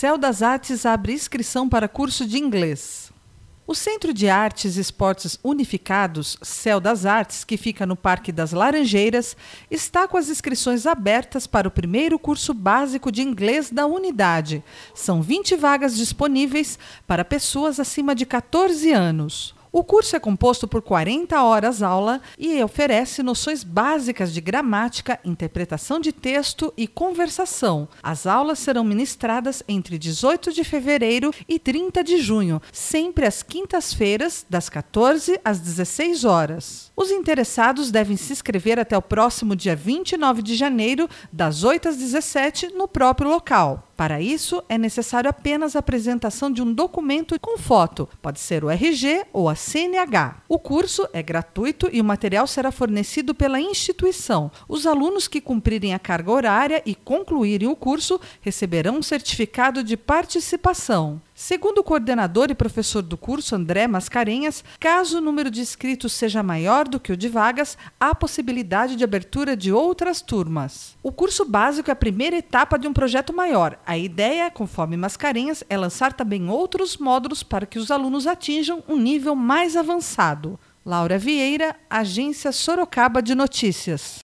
Céu das Artes abre inscrição para curso de inglês. O Centro de Artes e Esportes Unificados, Céu das Artes, que fica no Parque das Laranjeiras, está com as inscrições abertas para o primeiro curso básico de inglês da unidade. São 20 vagas disponíveis para pessoas acima de 14 anos. O curso é composto por 40 horas aula e oferece noções básicas de gramática, interpretação de texto e conversação. As aulas serão ministradas entre 18 de fevereiro e 30 de junho, sempre às quintas-feiras, das 14 às 16 horas. Os interessados devem se inscrever até o próximo dia 29 de janeiro, das 8 às 17, no próprio local. Para isso, é necessário apenas a apresentação de um documento com foto, pode ser o RG ou a CNH. O curso é gratuito e o material será fornecido pela instituição. Os alunos que cumprirem a carga horária e concluírem o curso receberão um certificado de participação. Segundo o coordenador e professor do curso, André Mascarenhas, caso o número de inscritos seja maior do que o de vagas, há possibilidade de abertura de outras turmas. O curso básico é a primeira etapa de um projeto maior. A ideia, conforme Mascarenhas, é lançar também outros módulos para que os alunos atinjam um nível mais avançado. Laura Vieira, Agência Sorocaba de Notícias.